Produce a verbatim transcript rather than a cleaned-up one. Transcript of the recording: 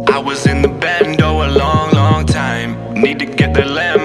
I was in the bando a long, long time. Need to get the lamb